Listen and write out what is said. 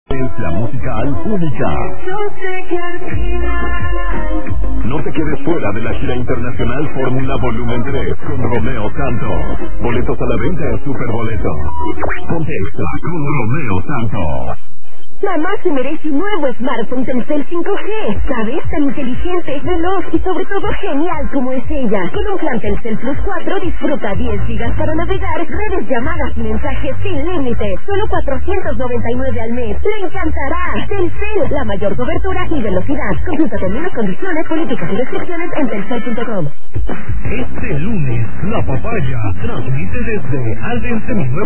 Es la música única. No te quedes fuera de la gira internacional Fórmula Volumen 3 con Romeo Santos. Boletos a la venta en Superboleto. Ponte extra con Romeo Santos. Mamá se merece un nuevo smartphone Telcel 5G. ¿Sabes? Tan inteligente, veloz y sobre todo genial como es ella. Con un plan Telcel Plus 4 disfruta 10 gigas para navegar, redes, llamadas y mensajes sin límite. Solo 499 al mes. ¡Le encantará! Telcel, la mayor cobertura y velocidad. Consulta términos, condiciones, políticas y restricciones en telcel.com. Este lunes, La Papaya transmite desde Alden Seminuevo